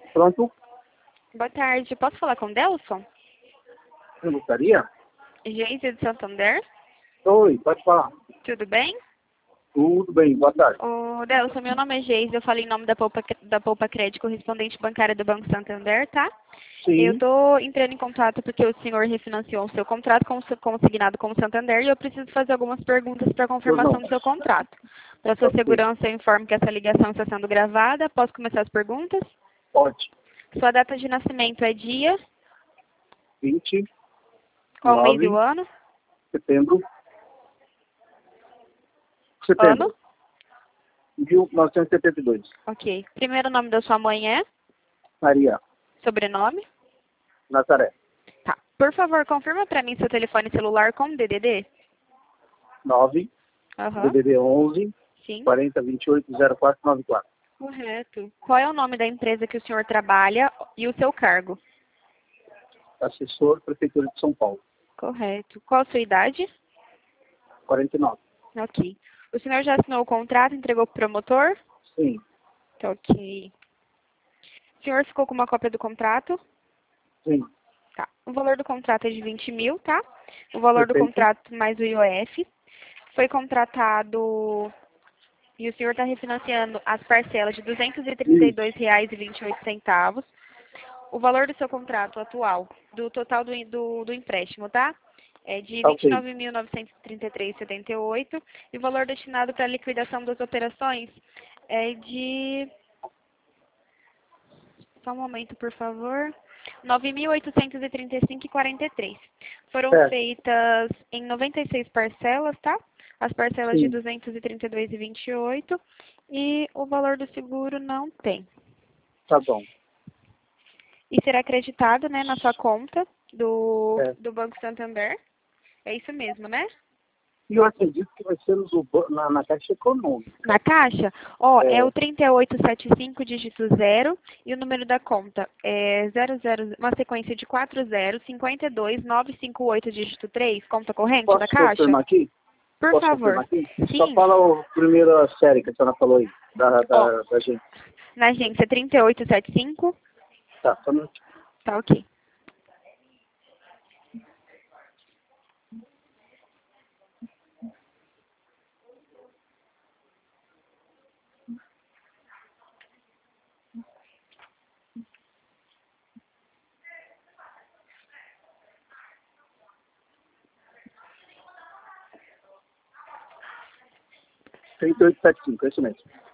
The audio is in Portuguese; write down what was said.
Pronto? Boa tarde. Posso falar com o Delson? Você gostaria? Geise de Santander. Oi, pode falar. Tudo bem? Tudo bem, boa tarde. Ô, Delson, meu nome é Geise. Eu falei em nome da Poupa Crédito, correspondente bancária do Banco Santander, tá? Eu Sim, tô entrando em contato porque o senhor refinanciou o seu contrato consignado com o Santander e eu preciso fazer algumas perguntas para eu confirmação não. do seu contrato. Para sua Ok, segurança, eu informo que essa ligação está sendo gravada. Posso começar as perguntas? pode. Sua data de nascimento é dia? 29 Qual o mês e o ano? setembro. Ano? Setembro, 1972. Ok. Primeiro nome da sua mãe é? Maria, Sobrenome? Nazaré. Tá. Por favor, confirma para mim seu telefone celular com DDD. 9, Aham. DDD 11, Sim. 40, 28, 0494. Correto. Qual é o nome da empresa que o senhor trabalha e o seu cargo? Assessor, Prefeitura de São Paulo. Correto. Qual a sua idade? 49. Ok. O senhor já assinou o contrato, entregou para o promotor? Sim, Tá, ok. O senhor ficou com uma cópia do contrato? sim. Tá. O valor do contrato é de 20 mil, tá? O valor do Perfeito. contrato mais o IOF. Foi contratado e o senhor está refinanciando as parcelas de R$ Isso. 232,28. O valor do seu contrato atual, do total do empréstimo, tá? É de Tá R$ ok. 29.933,78. E o valor destinado para a liquidação das operações é de... Só um momento, por favor. R$ 9.835,43. Foram Certo. feitas em 96 parcelas, tá? As parcelas de Sim, 232,28. E o valor do seguro não tem. tá bom. E será acreditado, né, na sua conta É. do Banco Santander. É isso mesmo, né? E eu acredito que vai ser na Caixa Econômica. Na caixa, ó, é É, o 3875 dígito 0 e o número da conta é 00, uma sequência de 4052958 dígito 3, conta corrente da posso caixa? confirmar aqui? Por Posso favor. confirmar aqui? Só Sim. fala a primeira série que a senhora falou aí, Ó, da gente. na agência 3875, Tá, só um minutinho. tá ok. Trinta e oito setenta e cinco, é isso mesmo.